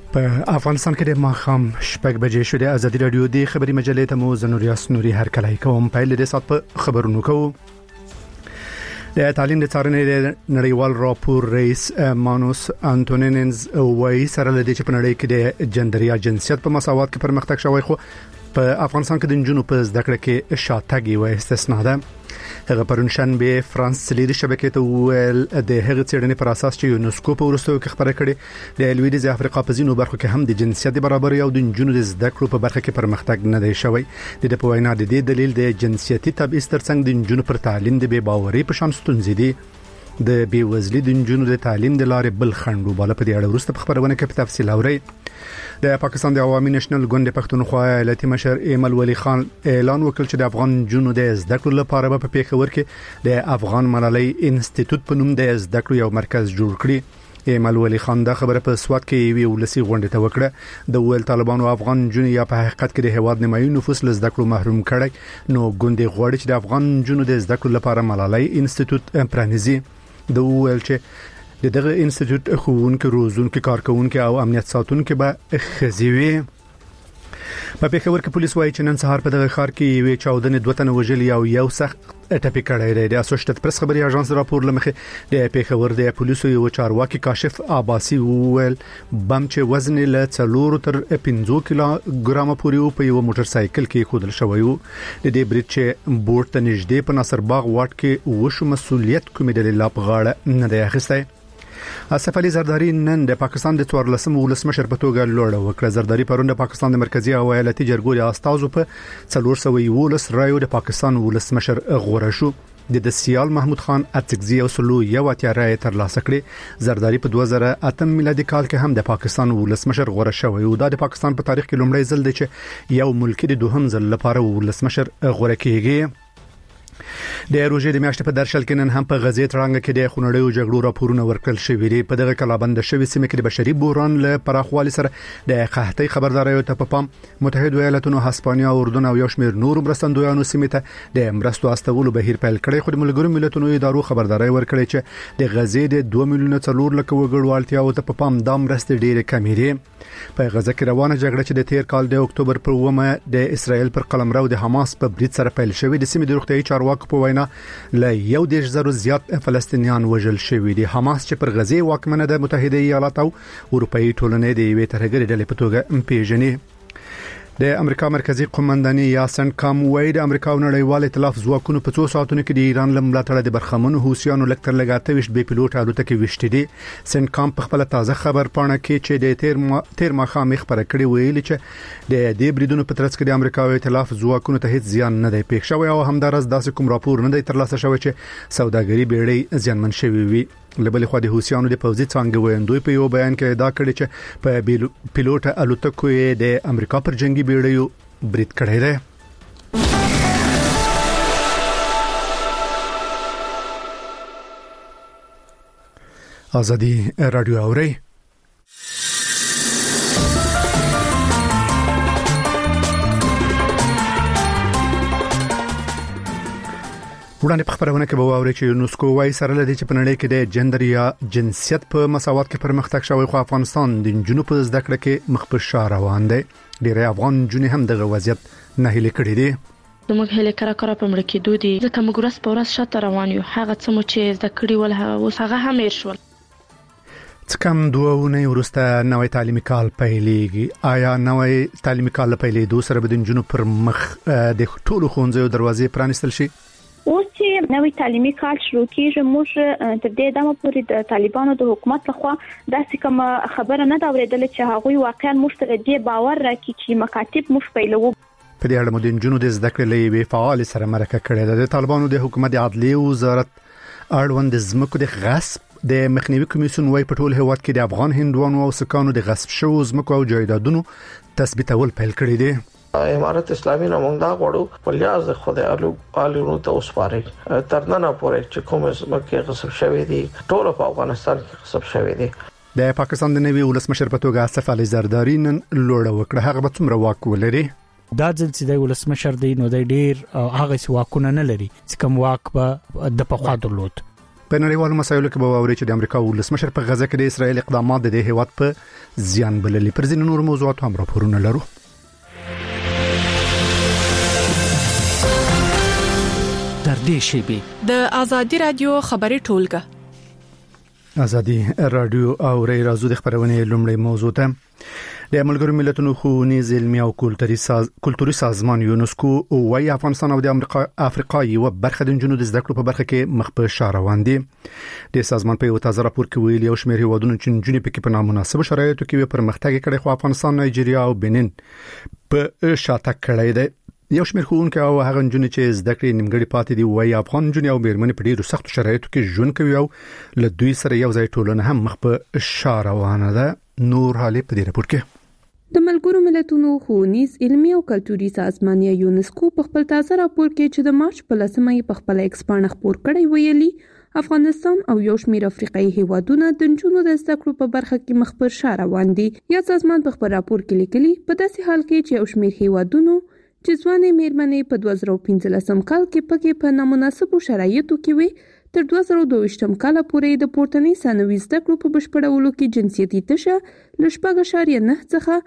په افغانستان کې د ماخام شپږ بجې شو د ازادي رادیو د خبري مجلې ته مو زنوریاس نوري هر کله کوم په لید سات په خبرونو کوو. د تعلیم د څارنې د نړیوال راپور رئیس مانوس انټونینز وایي سره لدې چې په نړۍ کې د جندر یا جنسیت په مساوات کې پرمختګ شوی خو په افغانستان کې د جنونو په زده کړه کې شاتګ یو استثناء ده. هغه پرونشن به فرانس لیدي شبکې ته ویل د هغه څېړنې پر اساس چې یونسکو په ورستیو کې خبره کړې د لویدیځ افریقا په ځینو برخو کې هم د جنسیت برابرۍ او د جنونو د زده کړو په برخه کې پرمختګ نه دی شوی. د په وینا د دې دلیل د جنسیتي تبعیض ترڅنګ د جنونو پر تعلیم د بې باورۍ په شان ستونزې دي. د بیوزلي د جنونو د تعلیم د لارې بل خنډو بالا په دې اړه ورسته په خبرونه کې په تفصیل اوري. د پاکستان د عوامي نېشنل ګوند پښتونخوا ایالتي مشر ایمل ولی خان اعلان وکړ چې د افغان جنونو د زده کړو لپاره په پیښور کې د افغان ملالۍ انسټیټیوټ په نوم د زده کړو یو مرکز جوړ کړي. ایمل ولی خان دا خبره په سواد کې یو ولسی غونډه ته وکړه. د ویل طالبانو افغان جنونو یا په حقیقت کې د هواد نیمایي نفوس له زده کړو محروم کړي نو ګوند غواړي چې د افغان جنونو د زده کړو لپاره ملالۍ انسټیټیوټ پرانیزي. د ویل چې دغه انسټیټیوټ خوونکو روزونکو کارکونکو او امنیت ساتونکو به خزيوي. په پیښور کې پولیس وايي چې نن سهار په دغه ښار کې یو چاودنې دوه تنه وژلي او یو سخت ټپي کړی دی. د اسوسییټډ پریس خبري اژانس راپور لمخې د پیښور د پولیسو یو چارواکي کاشف عباسي ویل بم چې وزن له 4 تر 15 کیلوګرام پورې په یو موټر سایکل کې خودل شوی و. د دې برید چې بورډ ته نږدې په ناصر باغ واټ کې وشو مسؤلیت کومې د لا په غاړه نه دی اخیستی. اسف علي زرداری نن د پاکستان د 14 ولسمشر په توګه لوړه وکړه. زرداری پرون د پاکستان د مرکزی او ایالتي جرګو د استازو په 411 رایو د پاکستان ولسمشر غوړه شو. د سیال محمود خان اتکزی او سلو یو اتیا رای تر لاسه کړې. زرداری په 2008 میلادي کال کې هم د پاکستان ولسمشر غوړه شوی او د پاکستان په تاریخ کې لومړی ځل دی چې یو ملک د دوهم ځل لپاره ولسمشر غوړه کیږي. د روزي د میاشتې په درشل کې نن هم په غزې ترانګ کې د خونړیو جګړو راپورونه ورکړل شوې دي. په دغه کلابند شوې سیمه کې د بشري بحران له پراخوالي سره د قحطۍ خبرداري ته په متحده ایالاتونو، هسپانیا، اردن او یو شمېر نور مرستندویانو سیمه ته د مرستو استولو بهیر پیل کړي. خو د ملګرو ملتونو ادارو خبرداري ورکړي چې د غزې د 2 میلیونه 4 لک وګړو اړتیاو ته په د مرستې ډېرې کمې دي. په غزه کې روانه جګړه چې د تیر کال د اکتوبر پر 1 د اسرائیل پر قلمرو د حماس په برید سره پیل شوې د سیمې د روغتيایي چارواکو په وینا له 1.0 زیات فلسطینیان وژل شوي دي. حماس چې پر غزې واکمنه د متحده ایالات او اروپאי ټولنې د یوې ترهګرې ډلې په توګه پیژني. د امریکا مرکزی قومنداني یاسن کام وای د امریکا او نړیوال ائتلاف ځواکونو په 2 ساعتونو کې د ایران لمړاتړه د برخمنو حوثیانو لکتر لګاتويش به پیلوټ الوتکې وشتې دي. سن کام په خپل تازه خبر پاڼه کې چې د تیر ماخام خبره کړې ویل چې د دې بریدونو په ترڅ کې د امریکا او ائتلاف ځواکونو ته هیڅ زیان نه دی پېښ شوی او همدارس داسې کوم راپور نه دی ترلاسه شوی چې سوداګری بیړۍ زیانمن شوی وي. لبلې خو د حوثیانو د پوځي څنګه ویندوی په یو بیان کې دا کړی چې په پیلوټ الوتکو د امریکا پر جنگي بیړیو برید کړی دی. ازادي رادیو اوري. وړاندې په خبرونه کې به واوري چې یونسکو وايي سره لدی چې په نړۍ کې د جندر یا جنسیت په مساوات کې پرمختګ شوی خو افغانستان د جنوب په زده کړه کې مخ په شا روان دی. ډېر افغان جنې هم دغه وضعیت نه هلي کړی دي. زموږ هله کرا په مړ کې دوی ځکه موږ ورځ په ورځ شاته روان یو. هغه څه مو چې زده کړی ول هغه هم هیر شول. څکم 2 ونې ورسته نوې تعلیمي کال پیلېږي. آیا نوې تعلیمي کال پیلېدو سره به د جنوب پر مخ د ټولو ښوونځیو دروازې پرانیستل شي؟ اوس چې نوې تعلیمي کال شروع کیږي موږ تر دې دمه پورې د طالبانو د حکومت لخوا داسې کوم خبره نه دا ورېدل چې هغه واقعا موږ ته دې باور راکړي چې مکاتب موږ پیلوو. په دې اړه مو د جنوب د زده کړې لوي فعال سره مرکه کړې ده. د طالبانو د حکومت عدلیه وزارت اړوند زمکو د غصب د مخنیوي کمیسیون وايي په ټول هیواد کې د افغان هندوانو او سکانو د غصب شوو زمکو او جایدادونو تثبیتول پیل کړی دي. امارت اسلامي نه مونږ دا غواړو په لیاز خدای الو ته اوسپاري ترنه پورې چې کوم زمکه غصب شوی دي ټول په افغانستان کې غصب شوی دي. د پاکستان د نوي ولسمشر په توګه اسف علي زرداری نن لوړه وکړه. هغه به څومره واک ولري؟ دا ځل چې د ولسمشر دی نو د ډیر هغه واکونه نه لري چې کوم واک به د پخوا درلود. په نړیوالو مسایلو کې به ووري چې د امریکا ولسمشر په غزه کې د اسرایل اقدامات د هیواد په زیان بللي. پر ځینو نور موضوعات هم راپورونه لرو. در دې شیبه د ازادي رادیو خبري ټولګه ازادي رادیو او ری رازو د خبرونه لومړی موضوع ته د ملګرو ملتونو ښوونیز علمي او کلتوري سازمان یونسکو وايي افغانستان او د افریقا یو برخه د جنوب د زده کړو په برخه کې مخ په شا روان دي. د سازمان په یو تازه راپور کې ویلي یو شمېر هیوادونو چې جنوب پکې په نامناسب شرایطو کې پرمختګ کړي خو افغانستان، نایجیریا او بنین په شاته کړي دي. یو شمېر ښوونکي او هغه نجونې چې زده کړې نیمګړې پاتې دي وايي افغان نجونې او میرمنې په ډېرو سختو شرایطو کې ژوند کوي او له دوی سره یو ځای ټولنه هم مخ په شا روانه ده. نور حالې په دې راپور کې د ملګرو ملتونو ښوونیز علمي او کلتوري سازمان یا یونسکو په خپل تازه راپور کې چې د مارچ په 10مه په خپل ایکس باندې خبر کړی ویلي افغانستان او یو شمېر افریقایي هیوادونه د جنونو د زده کړو په برخه کې مخ پر شا روان دي. یا سازمان په خپل راپور کې لیکلي په داسې حال کې چې یو شمېر هیوادونو چې ځوانې میرمنې په 2015 کال کې پکې په نامناسبو شرایطو کې وي تر 2022 کال پورې د پورتنی ثانوي زده کړو په بشپړولو کې جنسیتي تشه ل 4.9 څخه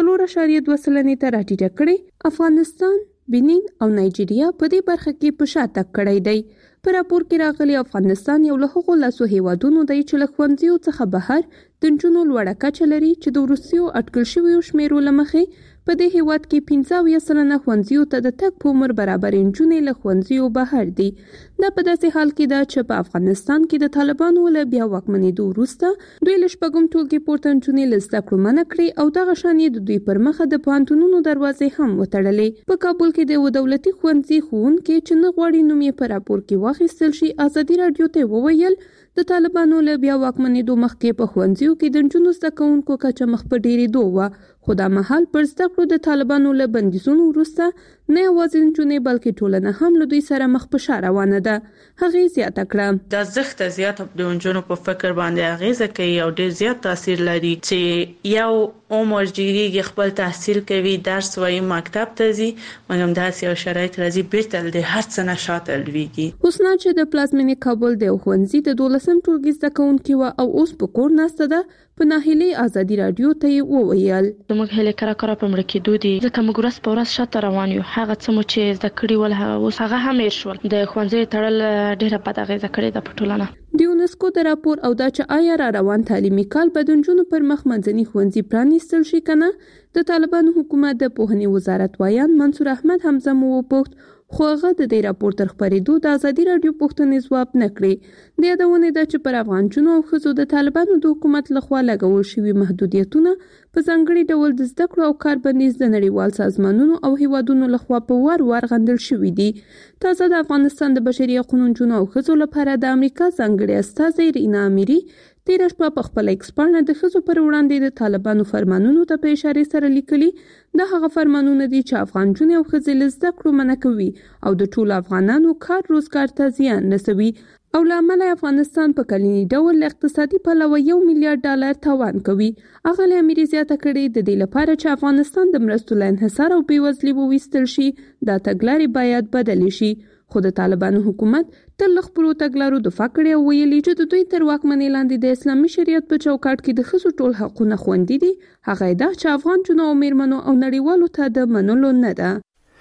4.2 ته راټیټه کړې. افغانستان، بنین او نایجیریا په دې برخه کې په شاته کړی دی. په راپور کې راغلي افغانستان یو له هغو لاسو هیوادونو دی چې له ښوونځیو څخه بهر د نجونو لوړه کچه لري چې د وروستیو اټکل شویو شمیرو له مخې په دې هیواد کې 15% ښوونځیو ته د تګ په عمر برابر نجونې له ښوونځیو بهر دي. دا په داسې حال کې ده چې په افغانستان کې د طالبانو له بیا واکمنېدو وروسته دوی له شپږم ټولګي پورته نجونې له زده کړو منع کړې او دغه شان یې د دوی پر مخه د پوهنتونونو دروازې هم وتړلې. په کابل کې د یو دولتي ښوونځي ښوونکي چې نه غواړي نوم یې په راپور کې واخیستل شي ازادي رادیو ته وویل د طالبانو له بیا واکمنېدو مخکې په ښوونځیو کې د نجونو زده کوونکو کچه مخ په ډېرېدو وه، خو دا مهال پر زده کړو د طالبانو له بندیزونو وروسته نه یوازې نجونې بلکې ټولنه هم له دوی سره مخ په شا روانه ده. هغې زیاته کړه د زښت زیاته د نجونو په فکر باندې اغیزه کوي او ډېر زیات تاثیر لري چې یو عمر جریږي خپل تحصیل کوي، درس وایي، مکتب ته ځي، مګر داسې یو شرایط راځي بیرته د هر څه نه شاته لویږي. حسنا چې د پلازمینې کابل د ښوونځي د 12م ټولګي زده کوونکي و او اوس په کور ناسته ده په ناهیلي ازادي رادیو ته وویل موږ هله کرا په مړ کې دودي ځکه موږ ورځ په ورځ شاته روان یو. هغه څه مو چې زده کړي ول اوس هغه هم شول. د ښوونځي تړل ډېره بد اغیزه کړې ده په ټولنه. د یونسکو د راپور او دا چې آیا را روان تعلیمي کال به د نجونو پر مخ منځني ښوونځي پرانیستل شي کنه، د طالبانو حکومت د پوهنې وزارت وایان منصور احمد حمزه مو وپوښت خو هغه د دې راپور تر خبرېدو د ازادي رادیو پوښتنې ځواب نه کړې. د یادونه ده چې پر افغان جنو او ښځو د طالبانو د حکومت لخوا لګول شوي محدودیتونه په ځانګړي ډول د زده کړو او کار بندیز د نړیوال سازمانونو او هیوادونو لخوا په وار غندل شوي دي. تازه د افغانستان د بشري حقوقو جنو او ښځو لپاره د امریکا ځانګړي استازي رینا امیری تیر شپه په خپل ایکس باندې د ښځو پر وړاندې د طالبانو فرمانونو ته په اشاره سره لیکلي دا هغه فرمانونه دي چې افغان جنې او ښځې له زده کړو منع کوي او د ټولو افغانانو کار روزګار ته زیان رسوي او لامل افغانستان په کلینی ډول اقتصادي پلوه $1 میلیارډ تاوان کوي. اغلی امیری زیاته کړي د دې لپاره چې افغانستان د مرستو له انحصار او بېوزلۍ وویستل شي دا تګلارې باید بدلې شي. خو د طالبانو حکومت تل خپل تګلارو دفاع کړې او ویلي چې د دوی تر واکمنۍ لاندې د اسلامي شریعت په چوکاټ کې د ښځو ټول حقونه خوندي دي. هغه دا چې افغان جنو او میرمنو او نړیوالو ته د منلو نه ده.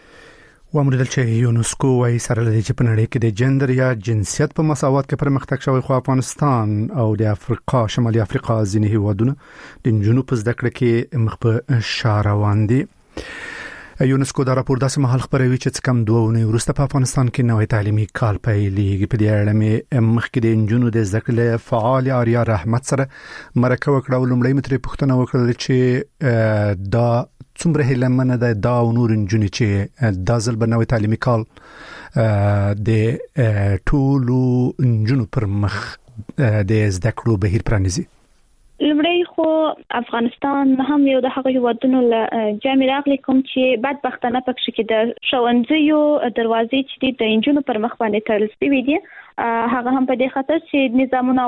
وامریدل چې یونسکو وايي سره لدی چې په نړۍ کې د جندر یا جنسیت په مساوات کې پرمختګ شوی خو افغانستان او د افریقا شمالي افریقا ځینې هیوادونه د نجونو په زده کړه کې مخ په شا روان دي. یونسکو دا راپور داسې مهال خبروي چې کم 2 ونې وروسته په افغانستان کې نوې تعلیمي کال پیلېږي. په دې اړه مې مخکې د نجونو د زده کړې فعال آریا رحمت سره مرکه وکړه او لومړی مې ترې پوښتنه وکړه چې دا څومره هیلمنه ده دا او نور نجونې چې دا ځل به نوې تعلیمي کال د ټولو نجونو پر مخ د زده کړو بهیر پرانیزي. لمړی خو افغانستان هم یو د هغه هیوادونو له جامع راغلی کوم چې بدبختانه پکې کې د ښوونځیو دروازې چې د انجونو پر مخ باندې تړل شوې دي هغه هم په دې خاطر چې نظامونه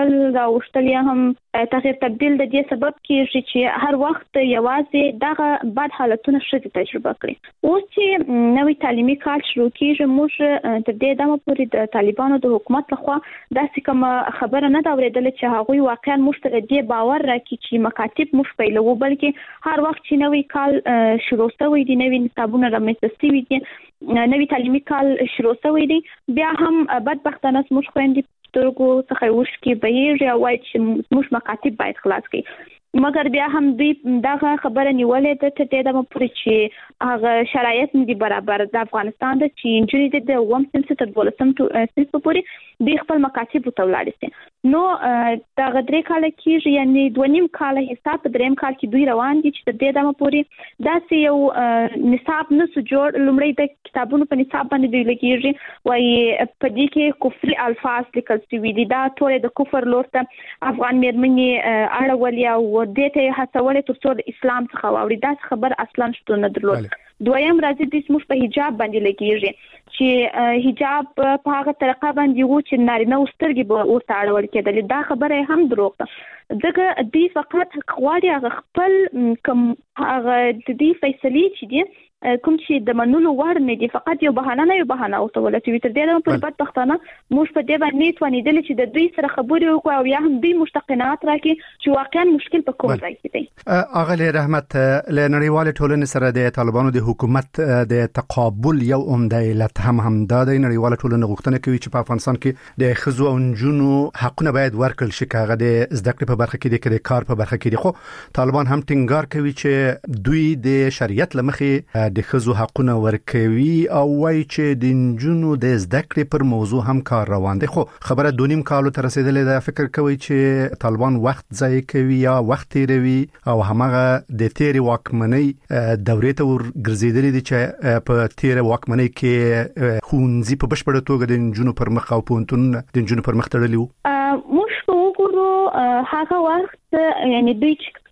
اوشتل یا هم تغیر تبديل د دې سبب کیږي چې هر وخت یوازې دغه بد حالتونه شته تجربه کړي. اوس چې نوې تعلیمي کال شروع کیږي موږ تر دې دمه پورې د طالبانو د حکومت لخوا داسې کوم خبره نه دا اوریدل چې هغه واقعا موږ ته دې باور راکړي چې مکاتب موږ پیلو، بلکې هر وخت چې نوې کال شروع شوی دی، نوې نصابونه رامنځته شوي دي، نوې تعلیمي کال شروع شوی دی، بیا هم بدبختانه موږ خويندې سترګو څخه وښکي بهیږي او وایي چې موږ مکاتب باید خلاص کړي. مګر بیا هم دوی دغه خبره نیولې ده ته د پوره چې هغه شرایط نه دي برابر د افغانستان د چې انجری د 1 سنت تر 12 سنت پورې د خپل مکاتب ته ولاړ دي. نو دا غدري کال کې یعنی 2.5 کال حساب دریم کال کې دوی روان دي چې د دمه پورې داسې یو نصاب نه جوړ لمړی د کتابونو په نصاب باندې دوی لګیږي وایي په دې کې کفري الفاظ لیکل شوي دي، دا ټول د کفر لورته افغان مېرمنې اړولې او دته هڅولې تر څو د اسلام څخه واوري. دا خبر اصلا شته نه درلود. دویم راځي د اسمه په حجاب باندې لګیږي چې حجاب په هغه طریقه باندې وو چې نارینه وسترګي به ورته اړول کېدل. دا خبره هم دروغ ده. ځکه دی فقط غواړي خپل کوم هغه د دې فیصلې چې دي کوم چې د منلو وړ نه دي، فقط یو بهانه او ته ولته تر دې په بدبختانه موږ په دې باندې توانیدل چې د دوی سره خبرې وکړو او یا هم دوی مشتقنات راکړي چې واقعا مشکل په کوم ځای کې دی. اغلی رحمت، له نړیوال ټولنې سره د طالبانو د حکومت د تقابل یو عمده علت هم دا د نړیوال ټولنې غوښتنه کوي چې په افغانستان کې د ښځو او نجونو حقونه باید ورکړل شي، کاغه د زده کړې په برخه کې د کار په برخه کې دي. خو طالبان هم ټینګار کوي چې دوی د شریعت لمخې د ښځو حقونه ورکوي او وایي چې د نجونو د زده کړې پر موضوع هم کار روان دی. خو خبره 2.5 کال ته رسیدلې ده. فکر کوي چې طالبان وخت ضایع کوي یا وخت تیروي او همغه د تیری واکمنۍ دورې ته ورګرځیدلې دي چې په تیری واکمنۍ کې خونځي په بشپړه توګه د نجونو پر مخ او پونتون د نجونو پر مخ تړلی وو. موږ وګورو هغه وخت یعنی دوی چې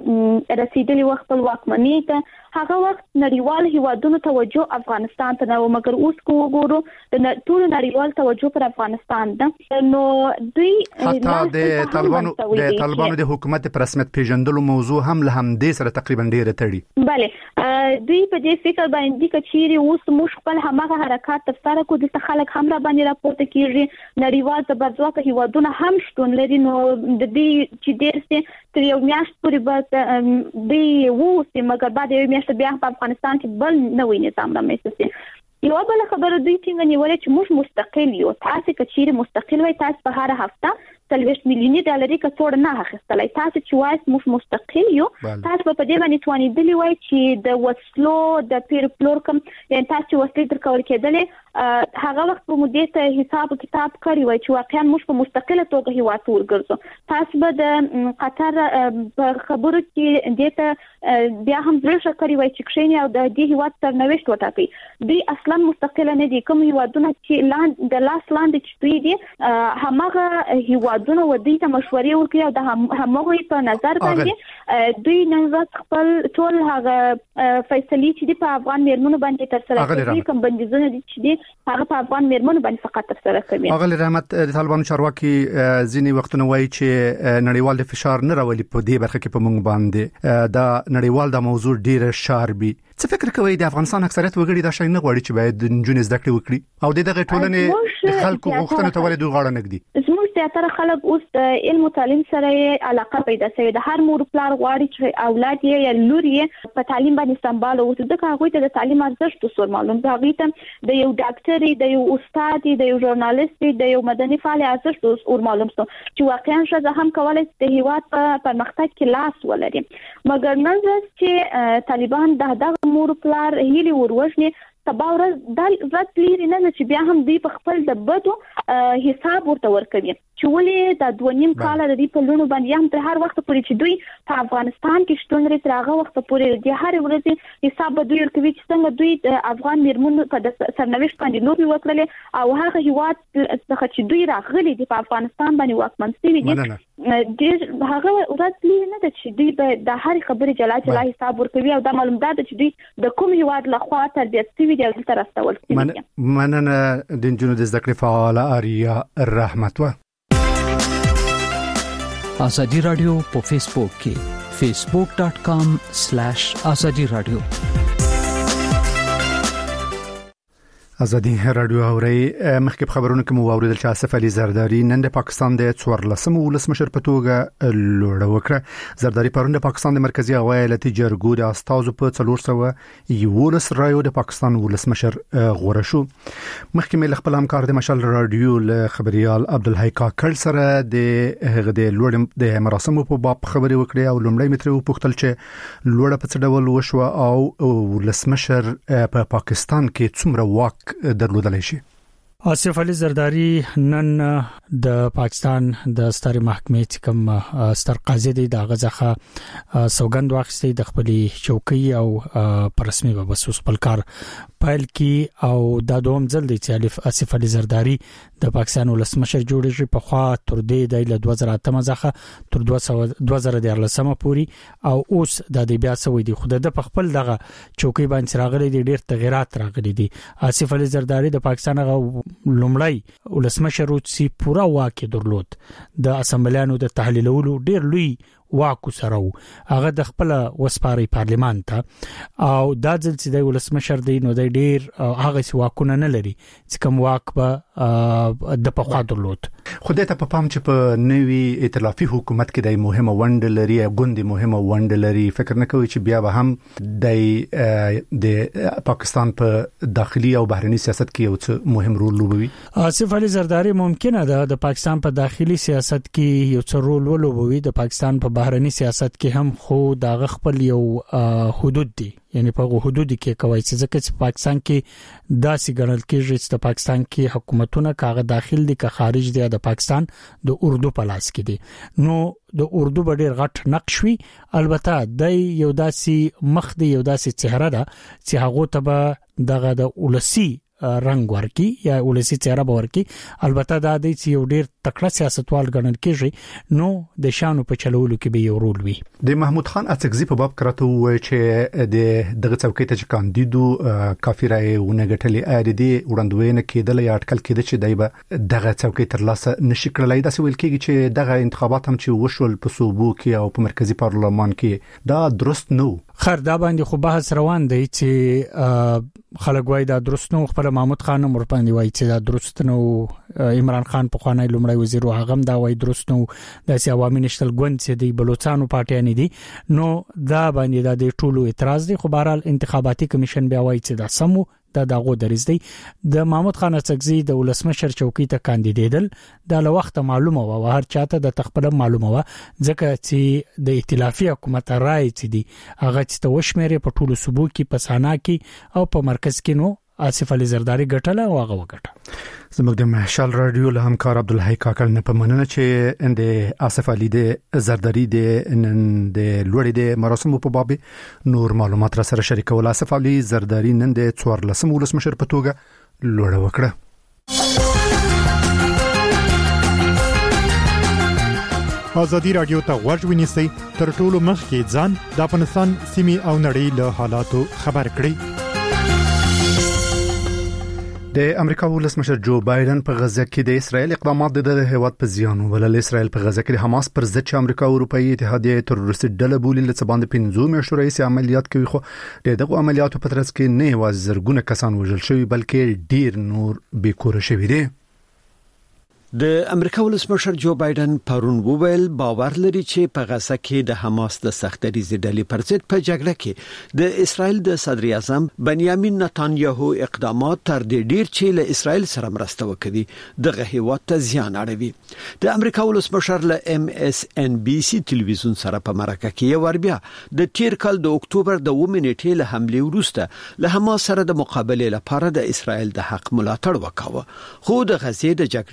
کله رسیدلی وخت په واکمنۍ ته هغه وخت نړیوال هیوادونو توجه افغانستان ته نو، مګر اوس کو وګورو د ټول نړیوال توجه پر افغانستان ده. نو دوی حتی د طالبانو د حکومت پر رسمیت پیژندلو موضوع هم له همدې سره تقریبا ډیره تړي. بله دوی په دې فکر باندې کچېری اوس موږ خپل همغه حرکت تفسیر کو د خلک هم را باندې راپورته کیږي، نړیوال زبرځواک هیوادونه هم شتون لري. نو د دې چې ډېر تر یو میاشت پورې به دی وو چې مګر بعد یو میاشت بیا په افغانستان کې بل نوې نظام رامنځته شي. یو بل خبره دوی څنګه نیولې چې موږ مستقل یو، تاسو کچېری مستقل وای تاسو په هر هفته 30 میلیون ډالر کې څوړ نه اخیستلای، تاسو چې وایي موږ مستقل یو، تاسو په دې باندې توانیدلی وای چې د وسلو د پیر پلور کم یعنی تاسو وسلې درکول کېدلې هغه وخت په مودې ته حساب کتاب کړی وای چې واقعا موږ په مستقله توګه هیواد ورګرځو. تاسو به د قطر په خبرو کې دته بیا هم ځل کړی وای چې کښینی او د دې هیواد سرنوشت وټاکي. دوی اصلا مستقله نه دي، کوم هیوادونه چې د لاس لاندې چې دوی دي همغه هیوادونه ودی ته مشورې ورکړي او د همغه په نظر باندې دوی نن ورځ خپل ټول هغه فیصلې چې په افغان میرمنو باندې تر سره کوي، کوم بندیزونه دي چې هغه په افغان میرمنو باندې فقط تر سره کوي. اغلی رحمت، طالبانو چارواکي ځینې وختونه وایي چې نړیوال د فشار نه راولي په دې برخه کې په موږ باندې دا نړیوال د موضوع ډیره شاربي. څه فکر کوي د افغانستان اکثریت وګړي دا شي نه غواړي چې باید د نجونې زده کړې وکړي او دغه ټولنې د خلکو غوښتنه ته ولې دوی غاړه نږدي؟ زموږ زیاتره خلک اوس د علم او تعلیم سره علاقه پیدا شوی د هر مور پلار غواړي چې اولاد یې یا لور یې په تعلیم باندې سمبال او ځکه هغه ته د تعلیم ارزښت وسور معلوم دی، هغه ته د یو ډاکټر د یو استاد د یو ژورنالیست د یو مدني فعال ارزښت وسور معلوم سو چې واقعا شته هم کولای د هیواد په پرمختګ کې لاس ولري. مګر نن ورځ چې طالبان دغه مور پلار هیلي وروښني سبا ورځ د رات لري نه چې بیا هم دی په خپل د بدو حساب ورته ورکوي چې ولې د 2.5 کال د دې په لونو باندې هم تر هر وخت پورې چې دوی په افغانستان کې شتون لري تر هغه وخت پورې د هر ورځې حساب به دوی ورکوي چې څنګه دوی د افغان میرمنو په سرنوشت باندې لوبي وکړي او هغه هیواد څخه چې دوی راغلي دي په افغانستان باندې واکمن شوي دي ډیر هغه ورځ نه ده چې دوی به د هر خبرې جلا حساب ورکوي او دا معلومات ده چې دوی د کوم هیواد لخوا تربیت شوي دي او دلته راستول شوي دي. مننه د نجونو د زده کړې فعاله آریا رحمتوه. ازادي رادیو په فیسبوک کې facebook.com/azadi radio. ازادي رادیو اوري مخکې خبرونه کوم اوریدل چې آصف علي زرداری نن د پاکستان د 14 ولسمشر په توګه لوړ وکړه. زرداری پرون د پاکستان د مرکزی ایالتي جرګو د استازو په 411 رایو د پاکستان ولسمشر غوړه شو. مخکې مې خپل همکار د مشال رادیو له خبريال عبدالحی کاکړ سره د هغه د لوړ د مراسمو په باب خبري وکړې او لومړی متر وپوښتل چې لوړه په څه ډول وشو او ولسمشر په پاکستان کې څومره واک درلودلای شي. آصف علي زرداری نن د پاکستان د ستر محکمې کوم ستر قاضي دی د غزخه سوګند واخستې د خپل چوکۍ او پر رسمي وبس خپل کار پایل کی او د دوم ځل دی چې آصف علي زرداری د پاکستان ولسمشر جوړ شي په خوا تر دې د 2008 مزخه تر 2014 پوري او اوس د دې بیا سوي دی خو د خپل دغه چوکۍ باندې راغلي دي ډېر تغیرات راغلي دي. آصف علي زرداری د پاکستان لومړی ولسمشر چې پورا واک درلود د اسمبلیانو د تحلیلولو ډېر لوی واکو سره هغه د خپل وسپاري پارلیمان ته او د ځل چې د ولسمشر دی نو د ډېر هغه سی واکونه نه لري چې کوم واک به د په خوا درلود. خو د ته په پام چې په نوي ائتلافي حکومت کې د مهمه وند لري غوندي مهمه وند لري فکر نه کوي چې بیا به هم د پاکستان په داخلي او بهرني سیاست کې یو څه مهم رول لوبوي. آصف علي زرداری ممکنه ده د پاکستان په داخلي سیاست کې یو څه رول ولوبوي. د پاکستان په بهرني سیاست کې هم خو د خپل یو حدود دي یعنی په حدود کې کوي چې ځکه چې پاکستان کې داسې ګڼل کېږي چې د پاکستان کې حکومتونه کاغه داخل دي که خارج دي د پاکستان د اردو په لاس کې دي نو د اردو ډېر غټ نقش وي. البته د یو داسې مخ دی یو داسې چهره ده چې هغه ته دغه د ولسی رنگ ورکی یا ولسی چهره ورکی. البته دا د یو ډیر تکړه سیاستوال ګڼل کېږي نو د شانو په چلولو کې به یو رول وي. د محمود خان اڅکزي په باب کرته و چې د دغه څوکۍ ته چې کاندیدو کافرای ونګټلې اړ دي وړاندوینه کېدل یا اټکل کېده چې دایبه دغه څوکۍ تر لاسه نشي کړلای. دا ویل کېږي چې دغه انتخابات هم چې وشول په صوبو کې او په مرکزی پارلمان کې دا درست نو. خیر دا باندې خو بحث روان دی چې خلک وایي دا درست نو. خپل محمود خان مر باندې وایي چې دا درست نو. عمران خان په خوانی لومړی وزیر هغه دا وایي درست نو. د عوامي نشتل ګوند چې دی بلوچستان پارټیان دي نو دا باندې د ټولو اعتراض دي. خو بهرحال انتخاباتي کمیشن بیا وایي چې دا سمو دا دغه درز دی. د محمود خان اڅکزي د ولسمشر چوکۍ ته کاندیدیدل د له وخت معلومه و هر چاته د تخپل معلومه و ځکه چې د ائتلافي حکومت رائے چې دی هغه چې توشمېره په ټولو صوبو کې په سانا کې او په مرکز کې نو آصف علي زرداری ګټله او هغه وګټه. زموږ د مشال رادیو له همکار عبدالحی کاکړ نه په مننه چې د آصف علي د زرداری د نن د لوړې د مراسمو په باب نور معلومات را سره شریکول. آصف علي زرداری نن د 14 ولسمشر په توګه لوړه وکړه. ازادي رادیو ته غوږ ونیسئ تر ټولو مخکې ځان د افغانستان سیمې او نړۍ له حالاتو خبر کړئ. د امریکا ولسمشر جو بایدن په غزه کې د اسرایل اقدامات د هیواد په زیان ولل. اسرایل په غزه کې د حماس پر ضد چې امریکا او اروپאי اتحادیه تروریستي ډله بولي لڅ باندې 15 میاشتو رئیس عملیات کوي. خو دغه عملیاتو په ترڅ کې نه یوازې زرګونه کسان وژل شوي بلکې ډیر نور بیکور شوي دي. د امریکا ولسمشر جو بایدن پرون وویل باور لري چې په غزه کې د حماس د سختریزې ډلې پر ضد په جګړه کې د اسرایل د صدر اعظم بنیامین نتانیاهو اقدامات تر ډیر چې له اسرایل سره مرسته وکړي دغه هیواد ته زیان اړوي. د امریکا ولسمشر له MSNBC ټلویزیون سره په مرکه کې وربیا د تیر کال د اکتوبر د 2 نیټې له حمله وروسته له حماس سره د مقابله لپاره د اسرایل د حق ملاتړ وکاوه. خو د غزې د جګړې په اړه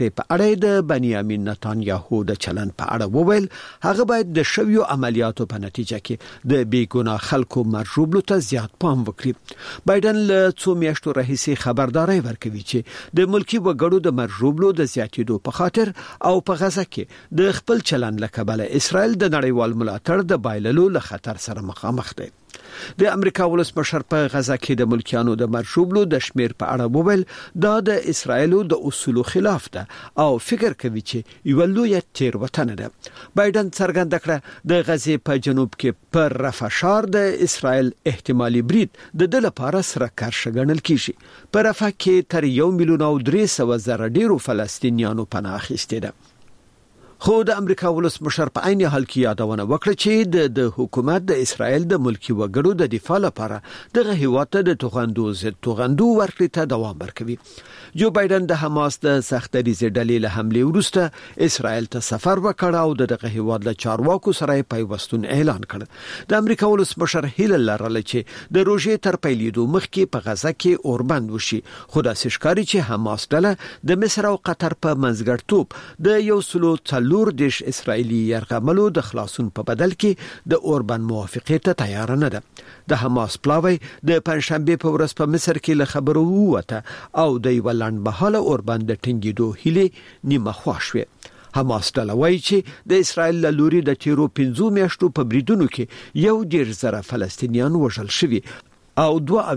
خبرنګار د بنیامین نتانیاهو د چلن په اړه وویل هغه باید د شویو عملیاتو په نتیجه کې د بیګناه خلکو مرجوبلو ته زیات پام وکړي. بایدن له څو میاشتو راهیسې خبرداري ورکوي چې د ملکی وګړو د مرجوبلو د زیاتېدو په خاطر او په غزا کې د خپل چلن له کبله اسرائیل د نړیوال ملاتړ د بایللو له خطر سره مخامخ دی. د امریکا ولسمشر په غزا کې د ملکیانو د مرجوبلو د شمیر په اړه وویل دا د اسرائیل د اصولو خلاف ده او فکر کوي چې یو لوی تیروتنه ده. بایدن څرګنده کړه د غزې په جنوب کې پر رفح د اسرائیل احتمالي برید د دل لپاره سره کارش ګڼل کیږي. په رفح کې تر 1,300,000 ډیرو فلسطینیانو پناه اخیستې ده. خو د امریکا ولسمشر په عین حال کې یادونه وکړه چې د حکومت د اسرائیل د ملکی وګړو د دفاع لپاره دغه هیواد ته د توغندو ورکړې ته دوام ورکوي. جو بایدن د حماس د سختدریزې ډلې له حمله وروسته اسرائیل ته سفر وکړ او دغه هیواد له چارواکو سره پیوستون اعلان کړ. د امریکا ولسمشر هیله لرله چې د روژې تر پیلېدو مخکې په غزا کې اوربند وشي. خو د ښکاری چې حماس ډله د مصر او قطر په منځګړتوب د یو سلو لور دیش اسرائیلی يرغملو د خلاصون په بدل کې د اوربن موافقه ته تیار نه ده. د حماس پلاوی د پنځشنبه په ورځ په مصر کې له خبرو وته او د یولند بهاله اوربن د ټینګیدو هیله نیمه خوښوي. حماس ډله وایي چې د اسرائیل له لوري د تیرو 15 میاشتو په بریدونو کې 1,000 فلسطینیان وژل شوي او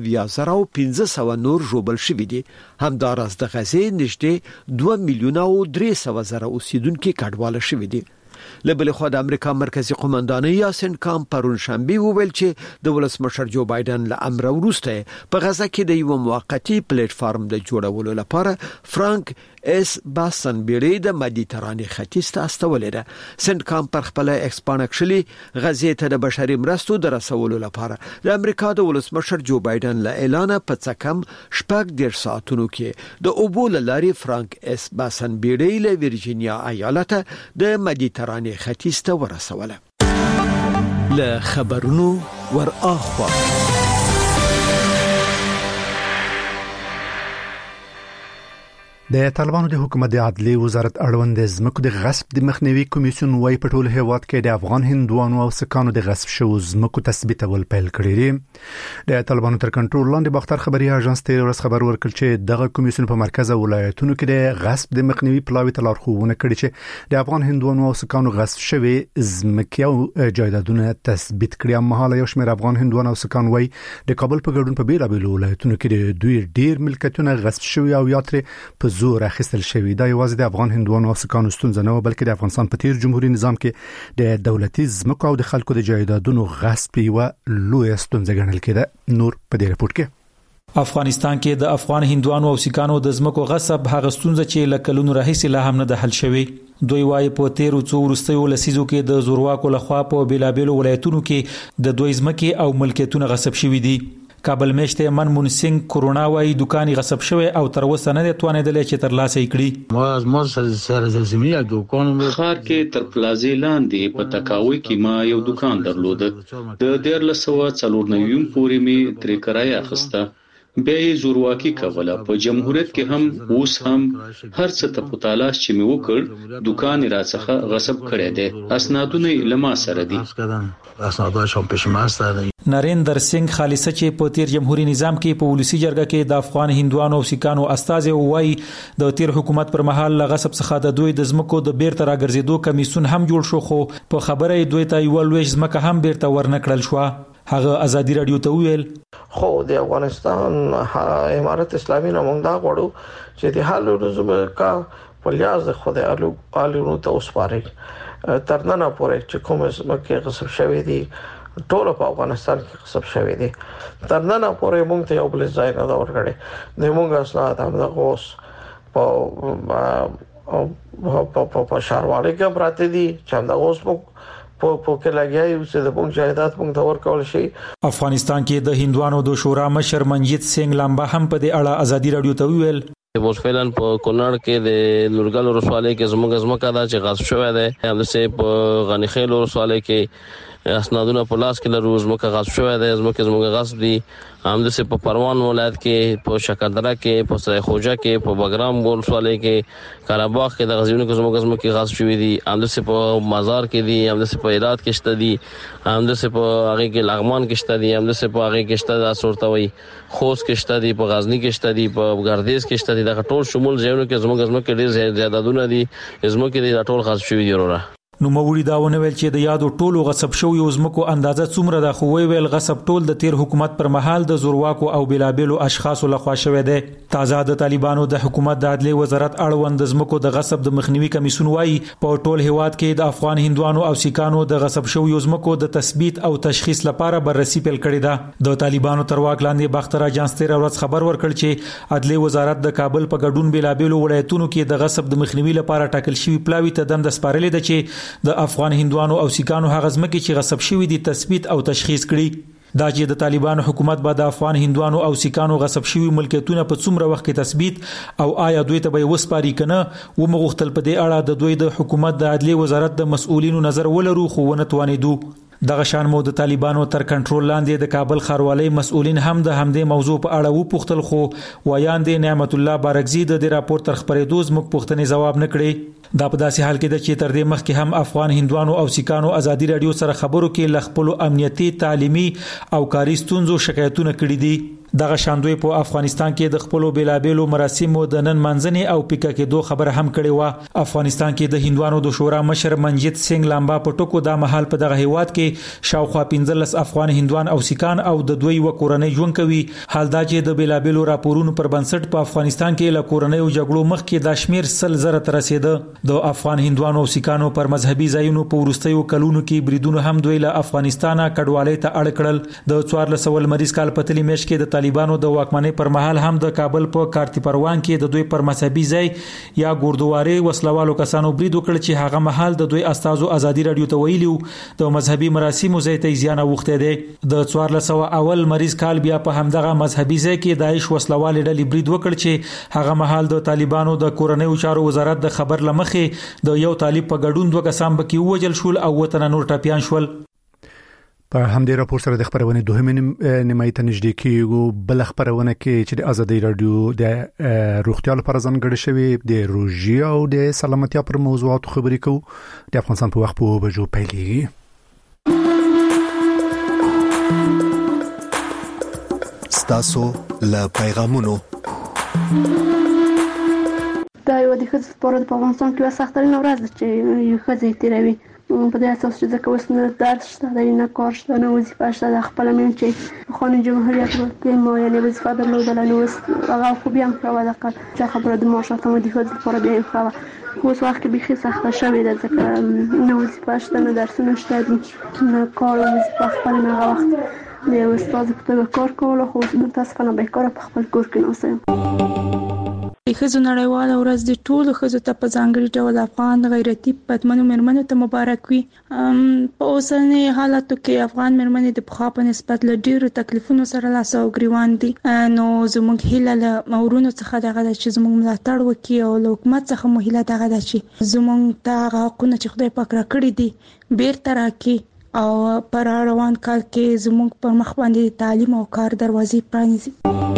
2,500 نور ژوبل شوي دي. همداراز د غزې نږدې 2,300,000 اوسیدونکو کډواله شوي دي. لبل خو د امریکا مرکزی قومندانۍ یاسین کام پرون شنبه وویل چې د ولسمشر جو بایدن له امر وروسته په غزا کې د یو موقتی پلیټ فارم د جوړولو لپاره فرانک اس باسن بیری د مدیترانې ختیځ ته استولې ده. سنت کام پر خپل ایکسپانکشلی غزې ته د بشري مرستو د رسولو لپاره د امریکا د ولسمشر جو بایدن له اعلان په څکم شپږ ډیر ساعتونو کې د اوبول لاري فرانک اس باسن بیری له ورجینیا ایالت د مدیترانې ختیځ ته ورسوله. له خبرونو ور اخوا د طالبانو د حکومت د عدلي وزارت اړوند زمکو د غصب د مخنیوي کمیسیون وايي په ټول هیواد کې د افغان هندوانو او سکانو د غصب شوو زمکو تثبیتول پیل کړی دی. د طالبانو تر کنټرول لاندې باختر خبري اژانس تیر ورځ خبر ورکړ چې دغه کمیسیون په مرکز ولایتونو کې د غصب د مخنیوي پلاوی ته لارښوونه کړې چې د افغان هندوانو او سکانو غصب شوی زمکې او جایدادونه تثبیت کړي. مهاله یو شمېر افغان هندوانو او سکان وايي د کابل په ګډون په بیلابېلو ولایتونو کې د دوی ډیر ملکیتونه غصب شوی او یاتره په زور اخیستل شوی. دا یوازې د افغان هندوانو او سکانو ستونزه نه بلکې د افغانستان په تیر جمهوریت نظام کې د دولتي ځمکو او د خلکو د جایدادونو غصب یو لوی ستونزه ګڼل کېده. نور په دې رپورت کې افغانستان کې د افغان هندوانو او سکانو د ځمکو غصب هغه ستونزه چې لکلونو راهیسې لا هم نه ده حل شوی. دوی وايي په تیر څو ورستیو لسیزو کې د زورواکو لخوا په بیلابېلو ولایتونو کې د دوی ځمکې او ملکیتونه غصب شوي دي. کابل میشته منمون سنگ کرونا وای دکان غصب شوی او تر اوسه نه توانیدل چې تر لاسه کړي. ما سره زمینه دکان خار کې تر پلازې لاندې په تکاوي کې ما یو دکان درلود. د 1394 پورې می ترې کرایه اخیسته. بیا یې زورواکي کوله. په جمهوریت کې هم اوس هم هر څه ته په تلاش چې می وکړ دکان راڅخه غصب کړی دی. اسنادونه لما سره دي. اسناداش هم پېښ ماسته. نریندر سنگ خالصه چې په تیر جمهوریت نظام کې په ولسی جرګه کې د افغان هندوانو او سکانو استازي وایي د تیر حکومت پر مهال غصب څخه د دوی د ځمکو د بیرته راګرځېدو کمیسیون هم جوړ شو خو په خبره دوی ته یو لوی ځمکه هم بیرته ورنکړل شو. هغه ازادي رادیو ته ویل خو د افغانستان امارت اسلامي نه مونږ دا غواړو چې د حالو زمکا په لیاز خدای الو ته وسپاري تر نن پورې چې کوم زمکه غصب شوی دي ټول په افغانستان کې غصب شوی دي. تر نن پورې مونږ ته یو بل ځای نه دا ورغړي. د مونږ اسناد هم د غوس په شهروالۍ کې پراته دي چې د غوس په کې لګیای او چې د مونږ جایداد مونږ ته ورکول شي. افغانستان کې د هندوانو د شورا مشر منجیت سنگ لامبا هم په دې اړه ازادي رادیو ته ویل اوس فعلا په کونړ کې د نورګل ورسوالۍ کې زموږ ځمکه دا چې غصب شوې ده همداسې په غنی خیل ورسوالۍ کې اسنادونه په لاس کې لرو زموږ غصب شوې ده زموږ غصب دي همداسې په پروان ولایت کې په شکردره کې په سرای خوجه کې په بګرام ورسوالۍ کې کاراباغ کې د غزنیو کې زموږ ځمکه غصب شوې دي همداسې په مزار کې دي همداسې په هرات کې شته دي همداسې په هغه کې لغمان کې شته دي همداسې په هغه کې شته د سورتوي خوست کې شته دي په غزنی کې شته دي په ګردیز کې شته دي د ټول شمول ځایونو کې زموږ ځمکه ډېر زیاتادونه دي زموږ کې د ټول غصب شوې دي وروره. نو موري داونه ویل چې د یادو ټولو غصب شوی زمکو اندازه څومره د خو ویل غصب ټول د تیر حکومت پر مهال د زورواکو او بلابلو اشخاصو لخوا شوې ده. تازه د طالبانو د حکومت د عدلي وزارت اړوند زمکو د غصب د مخنیوي کمیسون وايي په ټول هیواد کې د افغان هندوانو او سیکانو د غصب شوی زمکو د تثبیت او تشخیص لپاره بررسي پیل کړې ده. د طالبانو تر واک لاندې باختر اجانس تیر ورځ خبر ورکړ چې عدلي وزارت د کابل په ګډون بلابلو ولایتونو کې د غصب د مخنیوي لپاره ټاکل شوی پلاوی ته دند سپارلې ده چې د افغان هندوانو او سیکانو هغه ځمکې چې غصب شوی دي تثبیت او تشخیص کړي. دا چې د طالبانو حکومت به د افغان هندوانو او سیکانو غصب شوی ملکیتونه په څومره وخت کې تثبیت او آیا دوی ته به وسپاري کنه و مغختل په دې اړه د دوی د حکومت د عدلي وزارت د مسؤلینو نظر ولرو خو ونه توانیدو. دغه شان مو د طالبانو تر کنټرول لاندې د کابل ښاروالۍ مسؤلین هم د همدې موضوع په اړه و پوښتل خو وایاندې نعمت الله بارکزی د راپور تر خبرېدو زموږ پوښتنې ځواب نه کړي. دا په داسې حال کې ده چې تر دې مخکې هم افغان هندوانو او سیکانو ازادي رادیو سره خبرو کې لخپلو امنیتي تعلیمي او کاري ستونزو شکایتونه کړي دي. دغه شاندوی په افغانستان کې د خپلو بلابلو مراسمو د نن منځنې او پیکا کې دوه خبر هم کړي و. افغانستان کې د هندوانو د شورا مشر منجیت سنگ لامبا په ټکو د محل په دغه هیواد کې شاوخوا 15 افغان هندوان او سیکان او د دوی و کورنۍ ژوند کوي. حال دا چې د بلابلو راپورونو پر بنسټ په افغانستان کې له کورنۍ او جګړو مخکې د شمیر 100,000 ته رسیده. د افغان هندوانو او سیکانو پر مذهبي ځایونو په ورستیو کلونو کې بریدونو هم دوی له افغانستانه کډوالۍ ته اړ کړل. د 14 مریض کال په تلې میاشت کې د طالبانو د واکمنۍ پر مهال هم د کابل په کارتی پروان کې د دوی پر مذهبي ځای یا ګوردواري وسلوالو کسانو برید وکړ چې هغه مهال د دوی استازو ازادي رادیو ته ویلو د مذهبي مراسمو ځای ته زیان اوخته دي. د 1400 اول مریض کال بیا په همدغه مذهبي ځای کې داعش وسلوال ډلې برید وکړ چې هغه مهال د طالبانو د کورنۍ چارو وزارت د خبر لمخې د یو طالب په ګډون دوه کسان بکی وجل شول او وطن نور ټاپیان شول. په همدې راپور سره د خبرونه دوهمه نیمه ته نږدې کیږو. بل خبرونه کې چې د ازادي رادیو د روغتیا لپاره ځانګړې شوی د روژې او د سلامتیا پر موضوعاتو خبرې کوو. د افغانستان په وخت په بجو پیلېږي. ستاسو له پیغامونو دا یو د ښځو لپاره په افغانستان کې سخترینه ورځ ده چې یو ښځه تیروي په دې اساس چې ځکه اوس نه درس شته نه کار شته نه وظیفه شته. د خپل من چې په خانه جمهوریت کې ما یعنی وظیفه درلودله نو اوس هغه خو بیا هم ښه ده چې خبره د معاشات هم د ښځو لپاره بیا ښه وه. اوس وخت کې بیخي سخته شوې ده ځکه نه وظیفه شته نه درسونه شته دي نه کار او وظیفه خپل نه هغه وخت د استاد په توګه کار کول خو متاسفانه بیکاره په خپل کور کې ناست یم. ښځو نړیواله ورځ د ټولو ښځو ته په ځانګړي ډول افغان غیرتي پدمنو مېرمنو ته مبارک وي. په اوسني حالاتو کې افغان مېرمنې د پخوا په نسبت له ډېرو تکلیفونو سره لاس او ګریوان دي. نو زموږ هیله له ورونو څخه دغه ده چې زموږ ملاتړ وکړي او له حکومت څخه مو هیله دغه ده چې زموږ ته هغه حقونه چې خدای پاک راکړي دي بیرته راکړي او پر روان کال کې زموږ پر مخ باندې تعلیم او کار دروازې پرانیزي.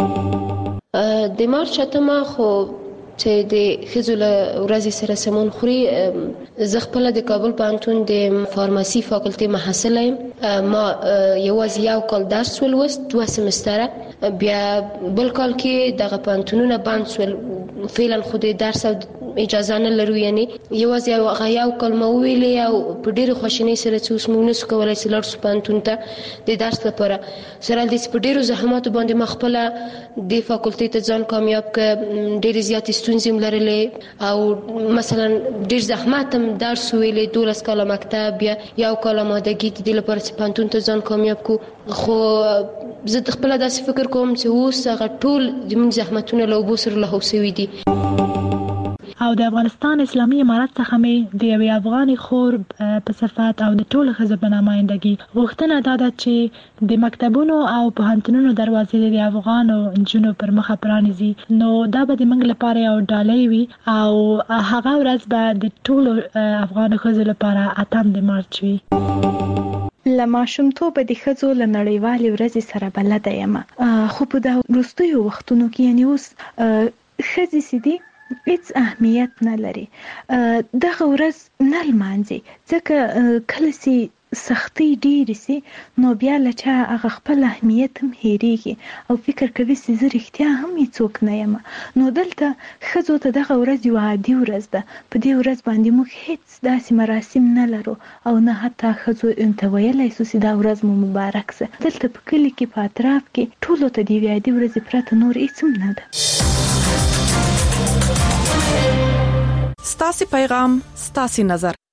د مارچ اتمه خو چې د ښځو له ورځې سره سمون خوري. زه خپله د کابل پوهنتون د فارماسي فاکولټي محصله یم. ما یوازې یو کال درس ولوست 2 سمستره بیا بل کال کې دغه پوهنتونونه بند شول. فعلا خو د درس او اجازه نه لرو یعنی یوازې یو کلمه ویلې او په ډېرې خواشینۍ سره چې اوس موږ نسو کولی چې لاړ شو پوهنتون ته د درس لپاره. سره داسې په ډېرو زحماتو باندې ما خپله د فاکولټۍ ته ځان کامیاب کړ. ډېرې زیاتې ستونزې م لرلې او مثلا ډېر زحمت هم درس ویلې 12 کاله مکتب بیا یو کال آمادګي د دې لپاره چې پوهنتون ته ځان کامیاب کړو. خو زه خپله داسې فکر کوم چې اوس هغه ټول زموږ زحمتونه له اوبو سره لاهو سوي دي. او د افغانستان اسلامي امارت څخه مې د یوې افغاني خور په صفت او د ټولو ښځو په نمائندګي غوښتنه دا ده چې د مکتبونو او پوهنتونونو دروازې د افغانو نجونو پر مخه پرانیزي. نو دا به د موږ لپاره یو ډالۍ وي او هغه ورځ به د ټولو افغانو ښځو لپاره 8 د مارچ وي. لماشومتوب د ښځو له نړیوالې ورځې سره بلده یم، خو په دا وروستیو وختونو کې یعنی اوس ښځې سدي هیڅ اهمیت نه لري. دغه ورځ نه لمانځي ځکه کله چې سختي ډېرې سي نو بیا له چا هغه خپل اهمیت هم هېرېږي او فکر کوي چې زه رښتیا هم هیڅوک نه یم. نو دلته ښځو ته دغه ورځ یوه عادي ورځ ده. په دې ورځ باندې موږ هیڅ داسې مراسم نه لرو او نه حتی ښځو ته ویلی سو چې دا ورځ مو مبارک سه. دلته په کلي کې په اطراف کې ټولو ته د یوې عادي ورځې پرته نور هیڅ هم نه ده. ستاسو پیغام ستاسو نظر